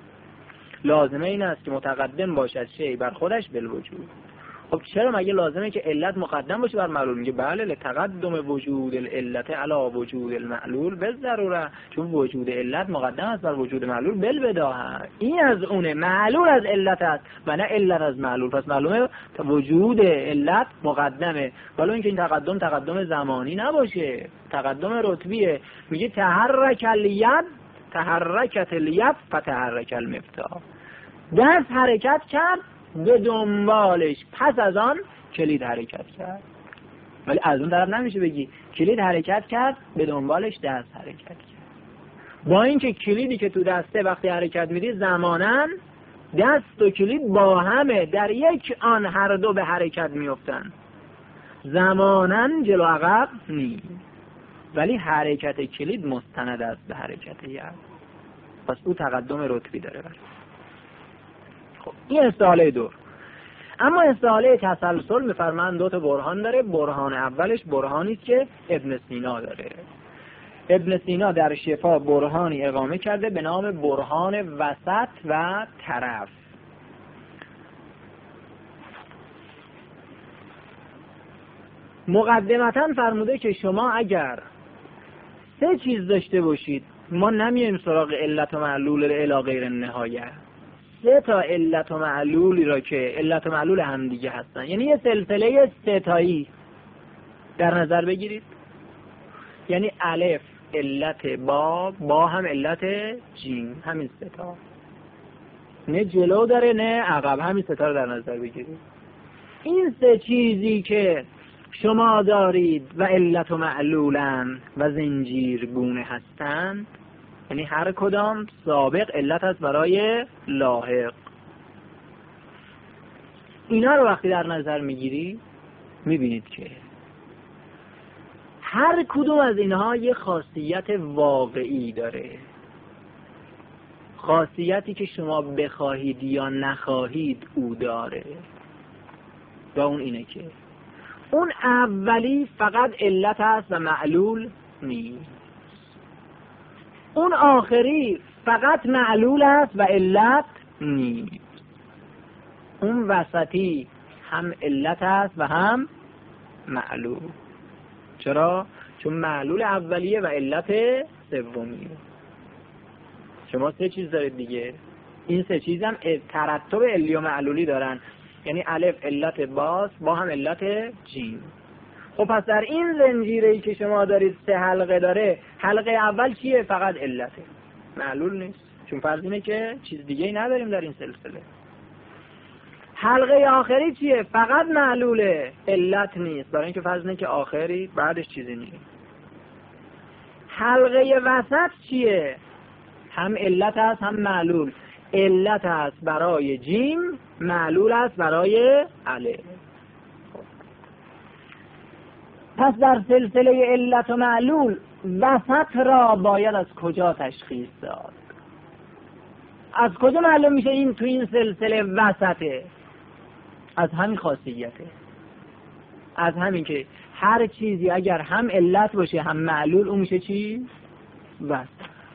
لازمه این است که متقدم باشد شیء بر خودش بالوجود. خب چرا مگه لازمه که علت مقدم باشه بر معلول؟ میگه بله، لتقدم وجود العلت علی وجود المعلول بالضروره. چون وجود علت مقدم است بر وجود معلول بالبداهه. این از اونه، معلول از علت است و نه علت از معلول. پس معلومه وجود علت مقدمه، ولی اینکه این تقدم زمانی نباشه، تقدم رتبیه. میگه تحرک الید تحرکت الید فتحرک المفتاح. دست حرکت کرد، به دنبالش پس از آن کلید حرکت کرد. ولی از اون طرف نمیشه بگی کلید حرکت کرد به دنبالش دست حرکت کرد. با اینکه کلیدی که تو دسته وقتی حرکت میدی زماناً دست و کلید با همه در یک آن هر دو به حرکت میفتن، زماناً جلو عقب نی، ولی حرکت کلید مستند است به حرکت ید. پس او تقدم رتبی داره. خب این استحاله دور. اما استحاله تسلسل میفرمایند دو تا برهان داره. برهان اولش برهانی است که ابن سینا داره. ابن سینا در شفا برهانی اقامه کرده به نام برهان وسط و طرف. مقدمتاً فرموده که شما اگر سه چیز داشته باشید، ما نمیایم سراغ علت و معلول الی غیر النهایه، سه تا علت و معلولی را که علت و معلول هم دیگه هستن، یعنی یه سلسله سه تایی در نظر بگیرید. یعنی الف علت با هم علت جیم، همین سه تا، نه جلو داره نه عقب، همین سه تا رو در نظر بگیرید. این سه چیزی که شما دارید و علت و معلولن و زنجیرگونه هستند، یعنی هر کدام سابق علت است برای لاحق. اینا رو وقتی در نظر میگیری میبینید که هر کدوم از اینها یه خاصیت واقعی داره، خاصیتی که شما بخواهید یا نخواهید او داره. و اون اینه که اون اولی فقط علت است و معلول نیست. اون آخری فقط معلول است و علت نیست. اون وسطی هم علت است و هم معلول. چرا؟ چون معلول اولیه و علت سومیه. شما سه چیز دارید دیگه. این سه چیز هم ترتب علی و معلولی دارن، یعنی الف علت با هم علت جیم. خب پس در این زنجیره‌ای که شما دارید سه حلقه داره، حلقه اول چیه؟ فقط علته، معلول نیست. چون فرض اینه که چیز دیگه ای نداریم در این سلسله. حلقه آخری چیه؟ فقط معلوله، علت نیست، برای اینکه فرض اینه که آخری بعدش چیزی نیست. حلقه وسط چیه؟ هم علت است هم معلول. علت است برای جیم، معلول است برای الف. پس در سلسله علت و معلول وسط را باید از کجا تشخیص داد؟ از کجا معلوم میشه این تو این سلسله وسطه؟ از همین خاصیته، از همین که هر چیزی اگر هم علت باشه هم معلول اون میشه چی؟ وسط.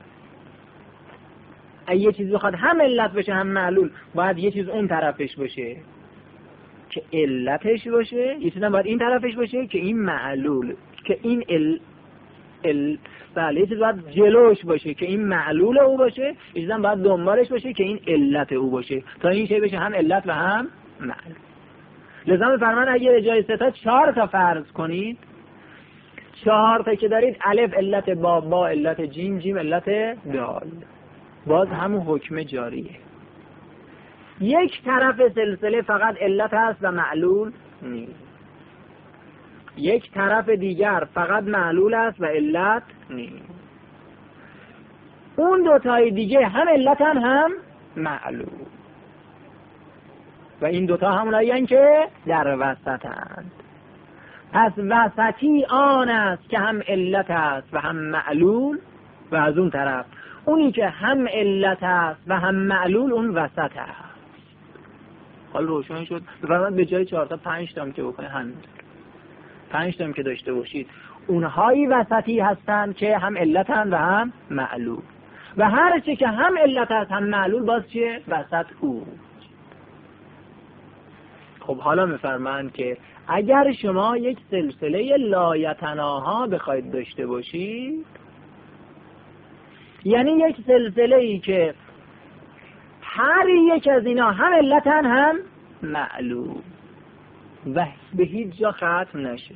اگه یه چیز بخواد هم علت باشه هم معلول، باید یه چیز اون طرفش باشه که علتش باشه، یه چیز هم باید این طرفش باشه که این معلول، که این بله، یه چیز باید جلوش باشه که این معلول او باشه، یه چیز هم باید دنبالش باشه که این علت او باشه، تا این شی بشه هم علت و هم معلول. لذا می‌فرمان اگه جای سه تا 4 تا فرض کنید، 4 تا که دارید الف علت با علت جیم علت دال، باز همون حکم جاریه. یک طرف سلسله فقط علت هست و معلول نیست، یک طرف دیگر فقط معلول است و علت نیست. اون 2 تای دیگه هم علتن هم معلول و این 2 تا همونایی که در وسطند. پس وسطی آن است که هم علت است و هم معلول، و از اون طرف اونی که هم علت است و هم معلول اون وسط است. حال روشن شد؟ بفرمایید به جای 4 تا 5 تا هم که بکنه همینطور. 5 تا هم که داشته باشید اونهایی وسطی هستند که هم علتن و هم معلول، و هر چی که هم علت است هم معلول باز چیه؟ وسط او. خب حالا میفرمایند که اگر شما یک سلسله لایتناها بخواید داشته باشید، یعنی یک سلسله ای که هر یک از اینا هم علتن هم معلول و به هیچ جا ختم نشه،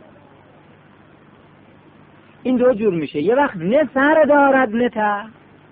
این 2 جور میشه. یه وقت نه سر دارد نه ته،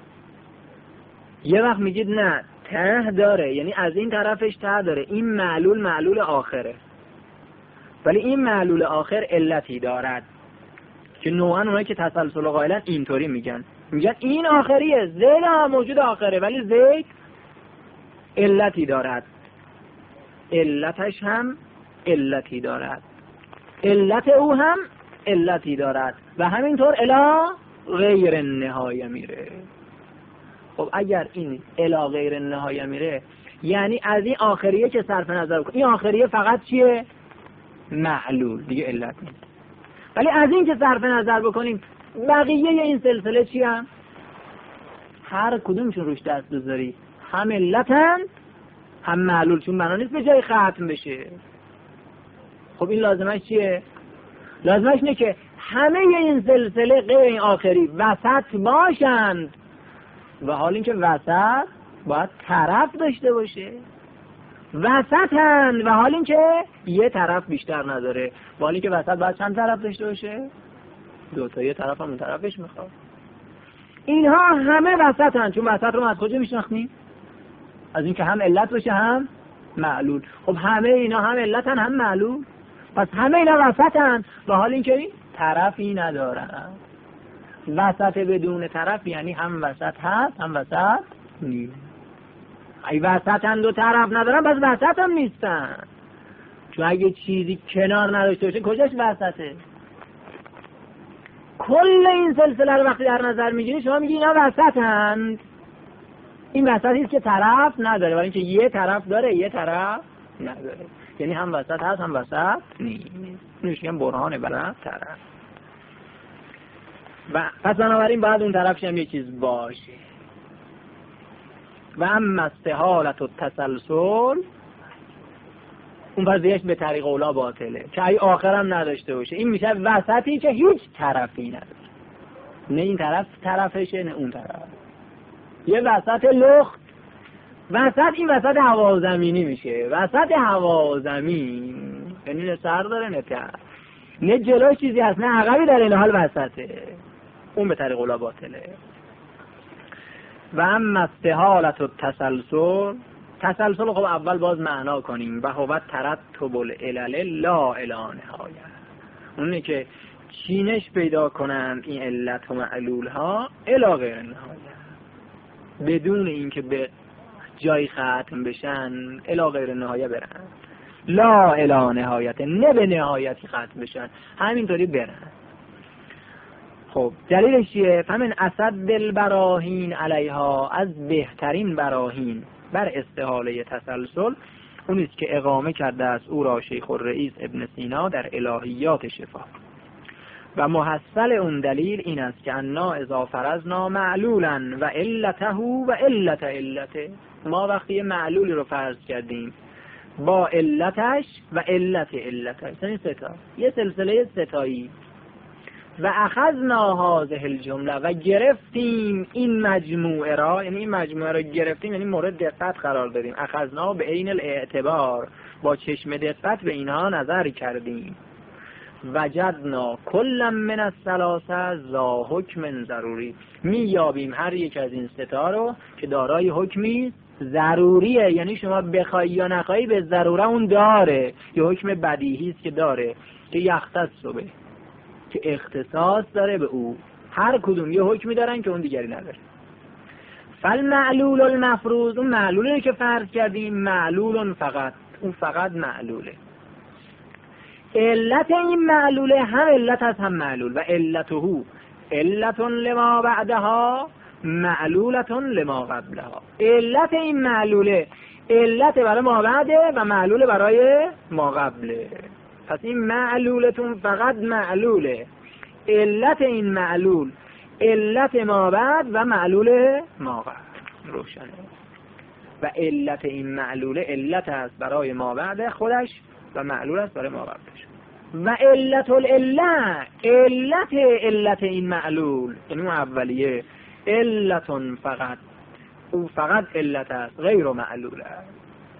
یه وقت میگید نه ته داره، یعنی از این طرفش ته داره، این معلول آخره، ولی این معلول آخر علتی دارد که نوعا اونایی که تسلسل قائلن اینطوری میگن این آخریه، زید هم موجود آخره ولی زید علتی دارد، علتش هم علتی دارد، علت او هم علتی دارد و همینطور الی غیر نهایه میره. خب اگر این الی غیر نهایه میره یعنی از این آخریه که صرف نظر بکن، این آخریه فقط چیه؟ معلول، دیگه علت نیست. ولی از این که صرف نظر بکنیم بقیه این سلسله چی هم؟ هر کدومشون روش دست بذاری هم علتن هم معلول، چون بنا نیست به جای ختم بشه. خب این لازمش چیه؟ لازمش اینه که همه این سلسله غیر این آخری وسط باشند، و حال این که وسط باید طرف داشته باشه، وسطن و حال این که یه طرف بیشتر نداره، و حال این که وسط باید چند طرف داشته باشه؟ 2 تا، یه طرف هم اون طرفش میخواد. اینها همه وسطن، چون وسط رو از کجا میشناختیم؟ از این که هم علت باشه هم معلول. خب همه اینا هم علتن هم معلول، پس همه اینا وسطن و حال این که طرفی ندارن. وسط بدون طرف یعنی هم وسط هست هم وسط نیست. ای وسطن 2 طرف ندارن پس وسط هم نیستن، چون اگه چیزی کنار نداشته باشه کجاش وسطه؟ کل این سلسله رو وقتی در نظر میگیری شما میگی اینا وسطن، این وسطی است که طرف نداره، ولی اینکه یه طرف داره یه طرف نداره، یعنی هم وسط هست هم وسط نیست. میگن برهان برای طرف. و پس بنابراین باید اون طرفش هم یه چیز باشه. و اما استحالت و تسلسل، اون وضعیش به طریق اولا باطله که ای آخرم نداشته باشه. این میشه وسطی که هیچ طرفی نداره، نه این طرف طرفشه نه اون طرف، یه وسط لخت. وسط این وسط هوازمینی میشه. وسط هوازمین یعنی نه سر داره نه ته، نه جلوی چیزی هست نه عقبی داره، این حال وسطه، اون به طریق اولا باطله. و اما استحالت و تسلسل خب اول باز معنا کنیم. و هو ترتب العلل لا الی نهایه، اونه که چینش پیدا کنند این علت و معلول ها الی غیر نهایه، بدون اینکه به جای ختم بشن الی غیر نهایه برن، لا الی نهایت، نه به نهایتی ختم بشن، همینطوری برن. خب دلیلش چیه؟ فمن اسد البراهین علیها، از بهترین براهین بر استحاله تسلسل اونیست که اقامه کرده است او را شیخ الرئیس ابن سینا در الهیات شفا. و محصل اون دلیل این است که انا اذا فرضنا معلولا و علته و علته، ما وقتی معلولی رو فرض کردیم با علتش و علتش، یعنی 3 تا، یه سلسله 3 تایی، و اخذنا هذه الجمله، و گرفتیم این مجموعه را، یعنی این مجموعه را گرفتیم یعنی مورد دقت قرار دادیم، اخذنا به عین الاعتبار، با چشم دقت به اینها نظر کردیم. وجدنا کلا من الثلاثه ذا حکم ضروری، میابیم هر یک از این ستا رو که دارای حکمی ضروریه، یعنی شما بخوای یا نخوای به ضروره اون داره، یه حکم بدیهی است که داره که یختص به، که اختصاص داره به او، هر کدوم یه حکمی دارن که اون دیگری نداره. فالمعلول المفروض، اون معلولی که فرض کردیم معلول فقط، اون فقط معلوله. علت این معلوله هم علت از هم معلول و علته علت لما بعدها معلولت لما قبلها. علت این معلوله علت برای ما بعده و معلول برای ما قبله. پس این معلولتون فقط معلوله، علت این معلول علت ما بعد و معلول ما قبل. روشنه. و علت این معلوله علت است برای ما بعد خودش و معلول است برای ما قبلش. و علت العله علت این معلول، این اون اولیه، علتون فقط، او فقط علت است غیر معلول است.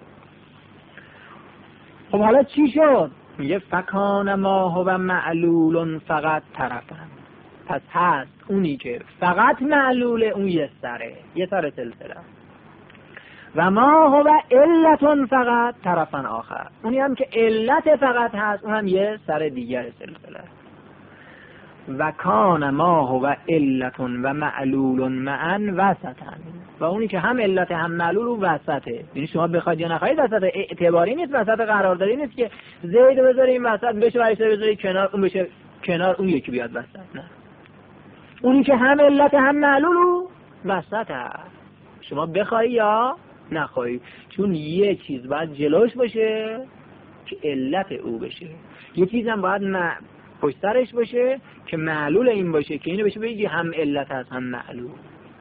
خب حالا چی شد؟ میگه فکان ما هو معلول فقط طرفن. پس هست اونی که فقط معلوله، اون یه سره، یه سر سلسله، و ما هو علتون فقط طرفن آخر، اونی هم که علت فقط هست اون هم یه سر دیگر سلسله. و کان ما هو علتون و معلول معا وسطن، و اونی که هم علت هم معلول اون وسطه، یعنی شما بخواید یا نخواید وسط، اعتباری نیست، وسط قراردادی نیست که زید بذاریم وسط بشه و عیسی بذاری کنار، اون بشه کنار اون یکی بیاد وسط. نه، اونی که هم علت هم معلول اون وسطه، شما بخوای یا نخوای، چون یه چیز باید جلوش باشه که علت او بشه، یه چیز هم باید پشت سرش باشه که معلول این باشه که اینو بشه بگی هم علت هست هم معلول.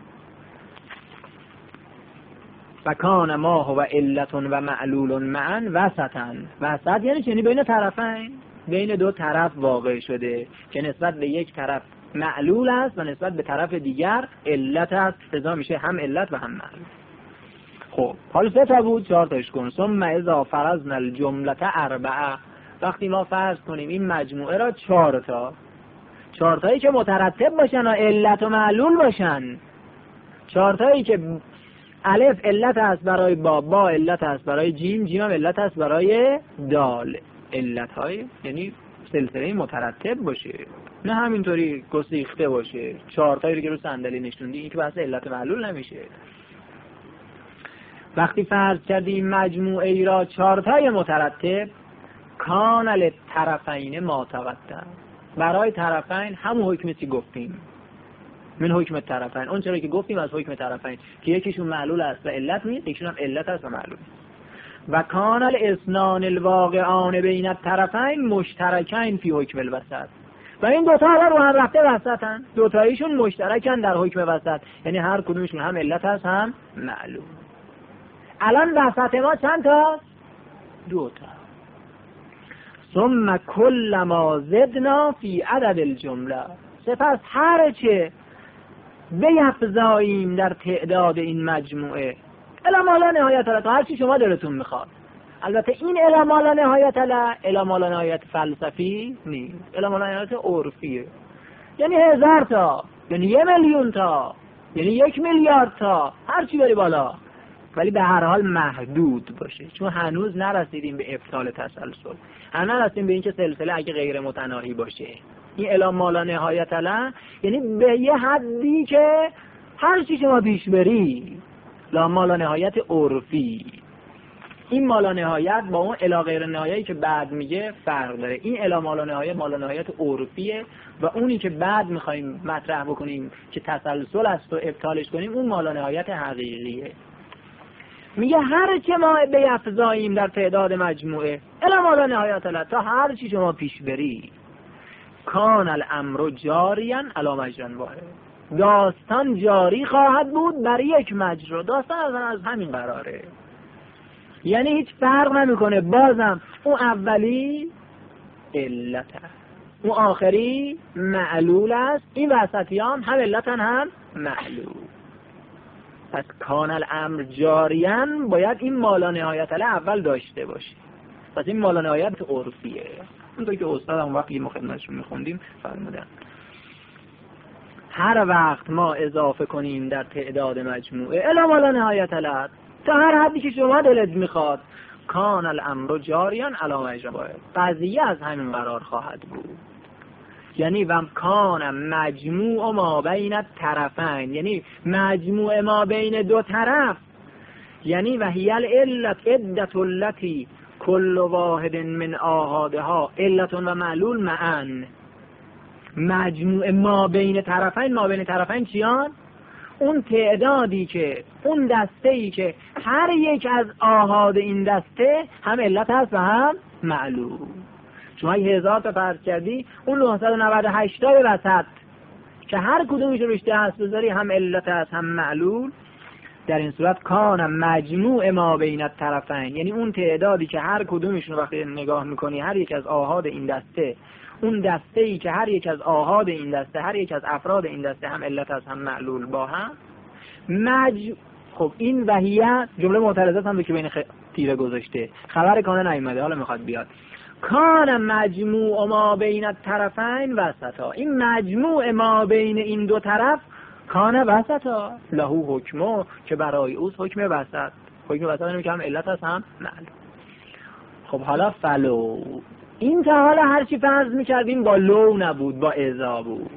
و کان ما هو علتون و معلول معا وسطن. وسط یعنی چنین بین طرفین، بین دو طرف واقع شده که نسبت به یک طرف معلول است و نسبت به طرف دیگر علت است، لذا میشه هم علت و هم معلول. خب حالا 3 تا بود، 4 تاش کن. ثم اذا فرضنا الجمله 4، وقتی ما فرض کنیم این مجموعه را 4 تا، 4 تایی که مترتب باشن و علت و معلول باشن، 4 تایی که الف علت است برای با علت است برای جیم هم علت است برای دال، علت های یعنی سلسله مترتب باشه، نه همینطوری گسیخته باشه. 4 تایی که رو صندلی نشوندی این که بحث علت معلول نمیشه. وقتی فرض کردیم مجموعه ای را 4 تای مترتب، کان للطرفین ما تقدم، برای طرفین همون حکمی که گفتیم، من حکم طرفین، اون چرا که گفتیم از حکم طرفین که یکیشون معلول است و علت نیست، یکیشون هم علت است و معلول. و کان الاثنان الواقعان بین الطرفین مشترکین فی حکم الوسط، و این دوتا رو هم رفته وسطن، دوتاییشون مشترکن در حکم وسط، یعنی هر کدومشون هم علت است هم معلول. الان وسط ما چند تا؟ 2 تا. ثم کل ما زدنا فی عدد الجمله، سپس هر چه بیفزاییم در تعداد این مجموعه، الی ما لا نهایت له، هر چی شما دلتون میخواد. البته این الی ما لا نهایت له الی ما لا نهایت فلسفی نیست، الی ما لا نهایت عرفیه، یعنی 1000 تا، یعنی 1,000,000 تا، یعنی 1,000,000,000 تا، هر چی بری بالا، ولی به هر حال محدود باشه، چون هنوز نرسیدیم به ابطال تسلسل، هنوز نرسیدیم به این که سلسله اگه غیر متناهی باشه. این الی ما لا نهایت له یعنی به یه حدی که هر چی شما پیش بری، لا ما لا نهایت عرفی. این ما لا نهایت با اون الی غیر نهایتی که بعد میگه فرق داره. این الی ما لا نهایت عرفیه و اونی که بعد میخوایم مطرح بکنیم که تسلسل است و ابطالش کنیم، اون ما لا نهایت حقیقیه. میگه هر چه ما بیفزاییم در تعداد مجموعه الی ما لا نهایت له، تا هر چی شما پیش بری، کان الامر جاریا علی مجرا واحد، داستان جاری خواهد بود بر یک مجرا، داستان از همین قراره، یعنی هیچ فرق نمیکنه، بازم اون اولی علت است، اون آخری معلول است، این وسطی هم علتن هم معلول. پس کان الامر جاریا باید این ما لا نهایت له اول داشته باشه، پس این ما لا نهایت عرفیه. اونطور که استادم وقتی ما خدمتشون میخوندیم فرمودن هر وقت ما اضافه کنیم در تعداد مجموعه الی ما لا نهایت له، تا هر حدی که شما دلت میخواد، کان الامر جاریان علی ما یجری، قضیه از همین قرار خواهد بود. یعنی و کان مجموع ما بین الطرفین، یعنی مجموع ما بین دو طرف، یعنی و هی العلت عدت التی کل واحد من آحادها علت و معلول معا. مجموع ما بین طرفین چیان؟ اون تعدادی که اون دسته‌ای که هر یک از آحاد این دسته هم علت هست و هم معلول. شما 1000 تا فرض کردی، اون 998 تا وسط که هر کدومش رو رشته هست بذاری هم علت هست هم معلول، در این صورت کان مجموع ما بین الطرفین، یعنی اون تعدادی که هر کدومشون رو وقتی نگاه میکنی هر یک از آحاد این دسته، اون دسته‌ای که هر یک از آحاد این دسته، هر یک از افراد این دسته هم علت هست هم معلول با هم خب این وحیه جمله معترضه هم که بین تیره گذاشته، خبر کانه نیومده، حالا میخواد بیاد. کان مجموع ما بین الطرفین وسطا، این مجموع ما بین این دو طرف کان وسطا له حکمو، که برای اوست حکم وسط. حکم وسط اینه که هم علت هست هم معلول. خب حالا فلو، این تا حالا هر چی فرض میکردیم با لو نبود، با اذا بود.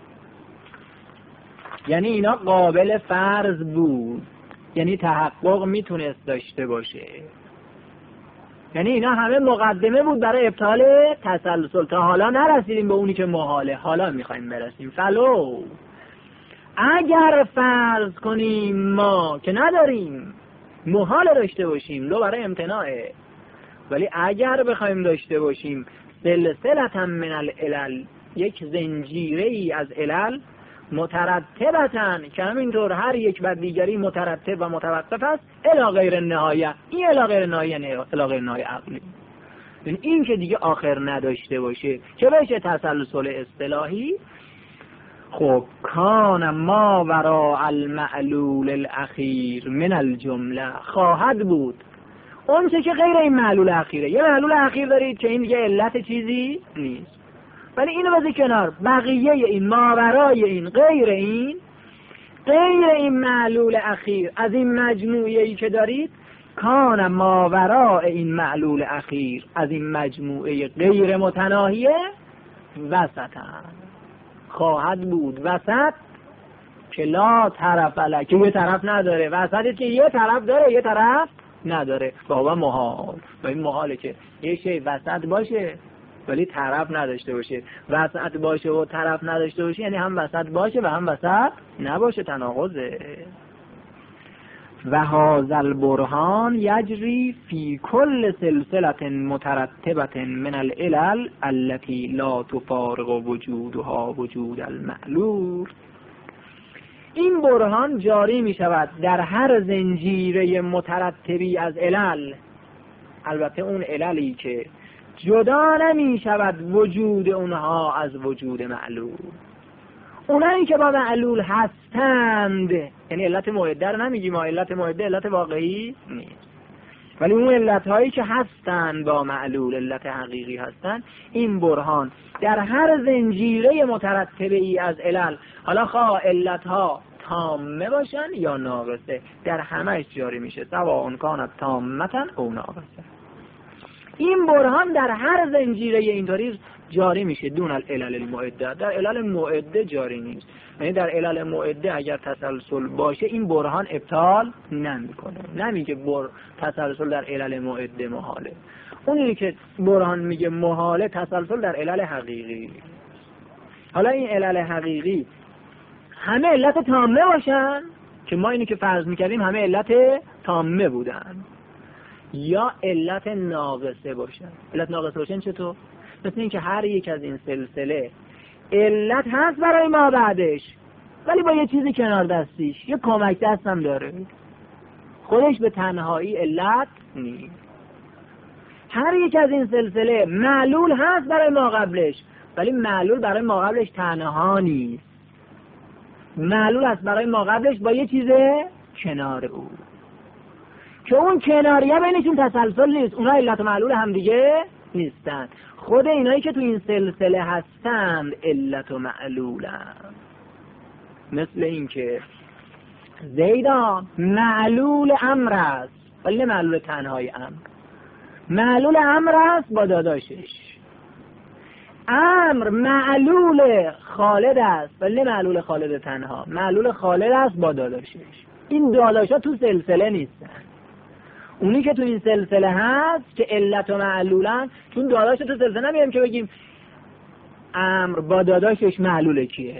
یعنی اینا قابل فرض بود، یعنی تحقق میتونست داشته باشه. یعنی اینا همه مقدمه بود برای ابطال تسلسل. تا حالا نرسیدیم به اونی که محاله، حالا میخوایم برسیم. فلو، اگر فرض کنیم ما که نداریم محال داشته باشیم، لو برای امتناعه، ولی اگر بخوایم داشته باشیم سلسلة من العلل، یک زنجیره ای از علل، مترتبتن که همینطور هر یک بر دیگری مترتب و متوقف است، الی غیر النهایه. این الی غیر النهایه یعنی الی غیر النهایه عقلی، این که دیگه آخر نداشته باشه که بشه تسلسل اصطلاحی. خب کان ما وراء المعلول الاخیر من الجمله، خواهد بود اون چه که غیر این معلول اخیره. یه معلول اخیر دارید که این دیگه علت چیزی نیست، ولی اینو بذاری کنار، بقیه این ماورای این غیر این معلول اخیر از این مجموعه‌ای که دارید، کان ماورای این معلول اخیر از این مجموعه غیر متناهیه وسطا، خواهد بود وسط که لا طرف له، که یه طرف نداره. وسطی که یه طرف داره یه طرف نداره، بابا محال. و این محاله که یه شی وسط باشه ولی طرف نداشته باشه. وسط باشه و طرف نداشته باشه یعنی هم وسط باشه و هم وسط نباشه، تناقضه. و هذا البرهان یجری فی کل سلسله مترتبه من العلل التي لا تفارق وجودها وجود المعلول. این برهان جاری می شود در هر زنجیره مترتبی از علل، البته اون عللی که جدا نمی شود وجود اونها از وجود معلول. اونایی که با معلول هستند، یعنی علت معده رو نمیگیم، ما علت معده علت واقعی نیست، ولی اون علت هایی که هستند با معلول، علت حقیقی هستند، این برهان در هر زنجیره مترتبه ای از علل، حالا خواه علت ها تامه باشن یا ناقصه، در همهش جاری میشه، سواء کانت تامتا او ناقصه. این برهان در هر زنجیره اینطوری جاری میشه دون العلل المعده. در علل معده جاری نیست، یعنی در علل معده اگر تسلسل باشه این برهان ابطال نمیکنه، نمیگه تسلسل در علل معده محاله. اونی که برهان میگه محاله تسلسل در علل حقیقی. حالا این علل حقیقی همه علت تامه باشن که ما اینو که فرض میکردیم همه علت تامه بودن، یا علت ناقصه باشن. علت ناقصه باشن چطور؟ مثل این که هر یک از این سلسله علت هست برای ما بعدش، ولی با یه چیزی کنار دستیش، یه کمک دست هم داره، خودش به تنهایی علت نیست. هر یک از این سلسله معلول هست برای ما قبلش، ولی معلول برای ما قبلش تنها نیست، معلول هست برای ما قبلش با یه چیز کنار او، که اون کناریه بینشون تسلسل نیست، اونا علت و معلول هم دیگه نیستن. خود اینایی که تو این سلسله هستند علت و معلولند. مثل این که زیدا معلول امر است ولی نه معلول تنهای امر. معلول امر است با داداشش. امر معلول خالد است ولی نه معلول خالد تنها. معلول خالد است با داداشش. این داداشا تو سلسله نیستن. اونی که تو این سلسله هست که علت و معلولن، چون داداش تو سلسله نمیریم که بگیم امر با داداشش معلول کیه.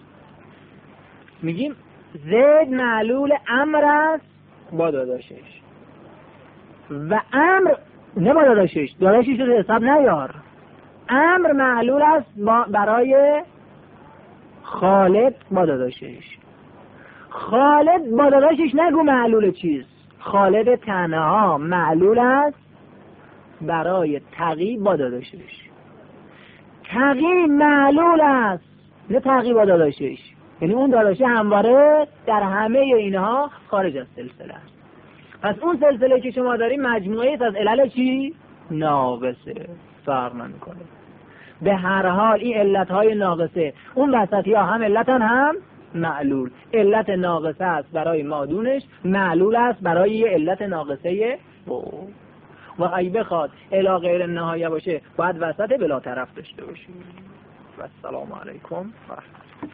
میگیم زید معلول امر است با داداشش و امر نه با داداشش رو حساب نیار. امر معلول است برای خالد با داداشش. خالد با داداشش نگو معلول چیست. خالد تنها معلول است برای تقی با داداشش. تقی معلول است نه تقی با داداشش. یعنی اون داداشه همواره در همه اینها خارج از سلسله است. پس اون سلسله که شما داریم مجموعه است از علل چی؟ ناقصه. فرق نمیکنه. به هر حال این علتهای ناقصه اون وسطی ها هم علتن هم معلول. علت ناقصه است برای مادونش، معلول است برای یه علت ناقصه و اگه بخواد الی غیر نهایه باشه باید وسط بلا طرف داشته باشیم. و السلام علیکم و رحمت الله.